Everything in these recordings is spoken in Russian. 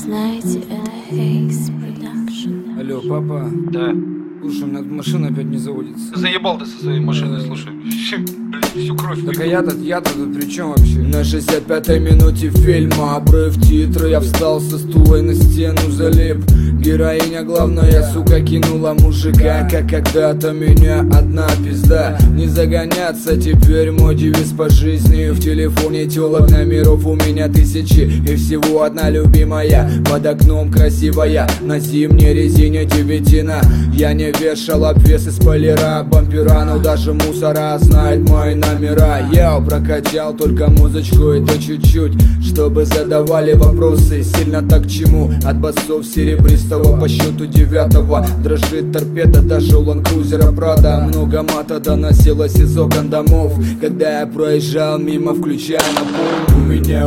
знаете, это Haze Production. Алло, папа. Да. Слушай, у меня тут машина опять не заводится. Заебал ты со своей машиной, слушай. Всю кровь Так а выпил. я-то тут при чем вообще? На 65-й минуте фильма обрыв титра. Я встал со стула и на стену залип. Героиня главная, сука, кинула мужика, как когда-то меня одна пизда. Не загоняться, теперь мой девиз по жизни. В телефоне телок номеров у меня тысячи. И всего одна любимая, под окном красивая. На зимней резине девятина. Я не вешал обвесы спойлера, бампера, но даже мусора знает мои номера. Я прокачал только музычку, это чуть-чуть, чтобы задавали вопросы. Сильно так к чему? От басов серебристого по счету 9-го дрожит торпеда, даже у ландкрузера Прада. Много мата доносилось из окон домов, когда я проезжал мимо, включая на пол. У меня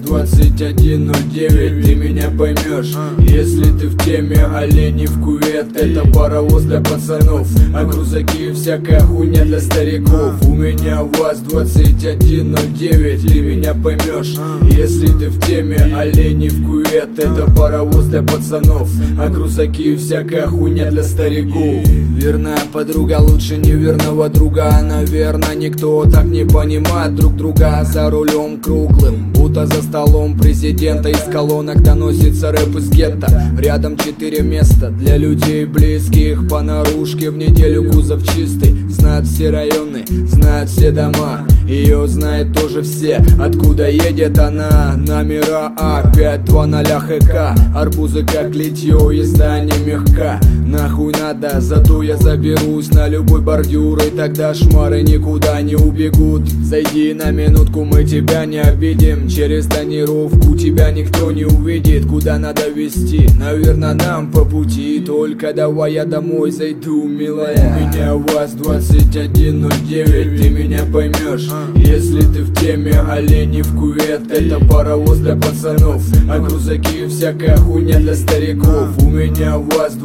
УАЗ-2109, ты меня поймешь, если ты в теме. Олени в кювет, это паровоз для пацанов, а крузаки всякая хуйня для стариков. У меня УАЗ-2109, ты меня поймешь, если ты в теме. Олени в кювет, это паровоз для пацанов, а крузаки всякая хуйня для стариков. Верная подруга лучше неверного друга. Наверное, никто так не понимает друг друга. За рулем круглым, будто за столом президента. Из колонок доносится рэп из гетто. Рядом 4 места для людей близких. По наружке в неделю кузов чистый. Знают все районы, знают все дома. Ее знают тоже все. Откуда едет она? Номера А520 ХК. Арбузы как литье, езда не мягка. Нахуй надо, зато я заберусь на любой бордюр, и тогда шмары никуда не убегут. Зайди на минутку, мы тебя не обидим. Через тонировку тебя никто не увидит. Куда надо везти? Наверное, нам по пути. Только давай я домой зайду, милая. У меня УАЗ-2109, ты меня поймешь, если ты в теме. Олени в кювет, это паровоз для пацанов, а крузаки всякая хуйня для стариков. У меня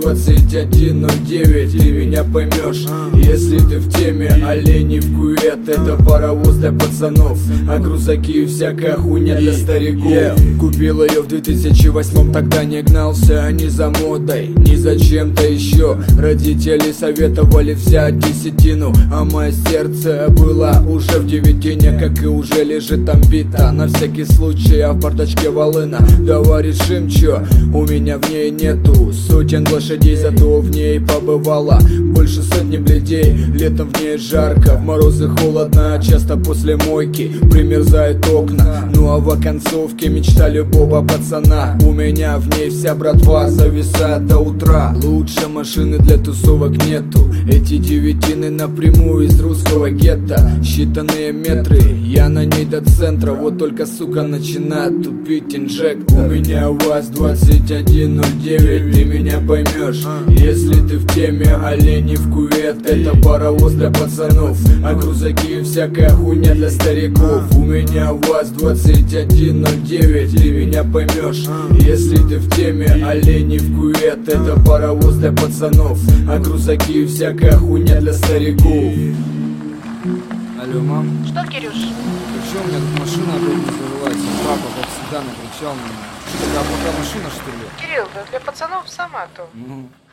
УАЗ-2109, ты меня поймешь, если ты в теме. Олени в кювет, это паровоз для пацанов, а крузаки всякая хуйня для стариков. Купил ее в 2008, тогда не гнался ни за модой, ни за чем-то еще. Родители советовали взять десятину, а мое сердце было уже в девятине, как и уже лежит там бита. На всякий случай, а в бардачке волына. Давай решим, чё, у меня в ней нету сотен лошадей, зато в ней побывало больше сотни бледей. Летом в ней жарко, в морозы холодно, часто после мойки примерзают окна. Ну а в оконцовке мечта любого пацана. У меня в ней вся братва зависает до утра. Лучше машины для тусовок нету. Эти девятины напрямую из русского гетто. Считанные метры, я на ней до центра. Вот только, сука, начинает тупить инжект. У меня УАЗ-2109, ты меня поймешь, если ты в теме. Олени в кювет, это паровоз для пацанов, а крузаки всякая хуйня для стариков. У меня УАЗ-2109, ты меня поймешь, если ты в теме. Олени в кювет, это паровоз для пацанов, а крузаки всякая хуйня для стариков. Алло, мам. Что, Кирюш? Ты чё, у меня тут машина опять не завелась? Папа, как всегда, накричал на меня. Такая плохая машина, что ли? Кирилл, да для пацанов сама то. Ну,